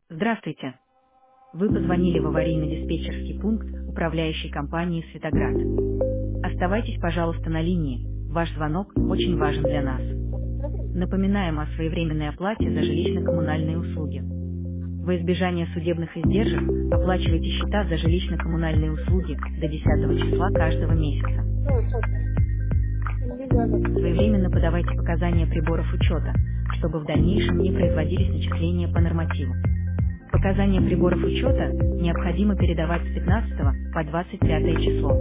Здравствуйте. Вы позвонили в аварийно-диспетчерский пункт управляющей компании «Светоград». Оставайтесь, пожалуйста, на линии. Ваш звонок очень важен для нас. Напоминаем о своевременной оплате за жилищно-коммунальные услуги. Во избежание судебных издержек оплачивайте счета за жилищно-коммунальные услуги до 10 числа каждого месяца. Своевременно подавайте показания приборов учета, чтобы в дальнейшем не производились начисления по нормативу. Показания приборов учета необходимо передавать с 15 по 25 число.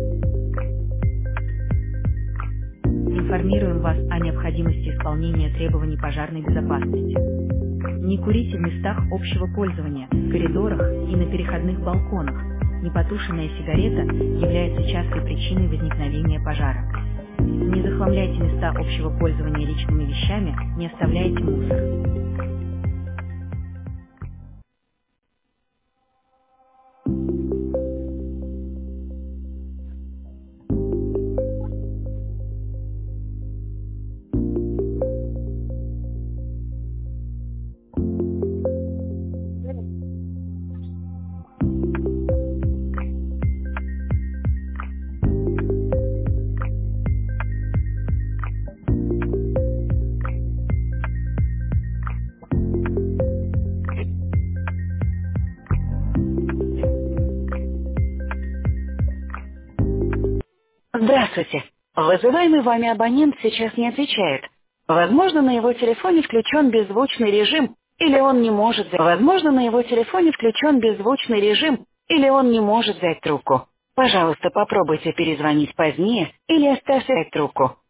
Информируем вас о необходимости исполнения требований пожарной безопасности. Не курите в местах общего пользования, в коридорах и на переходных балконах. Непотушенная сигарета является частой причиной возникновения пожара. Не захламляйте места общего пользования личными вещами, не оставляйте мусор. Здравствуйте. Вызываемый вами абонент сейчас не отвечает. Возможно, на его телефоне включен беззвучный режим, или он не может взять трубку. Пожалуйста, попробуйте перезвонить позднее или оставьте трубку.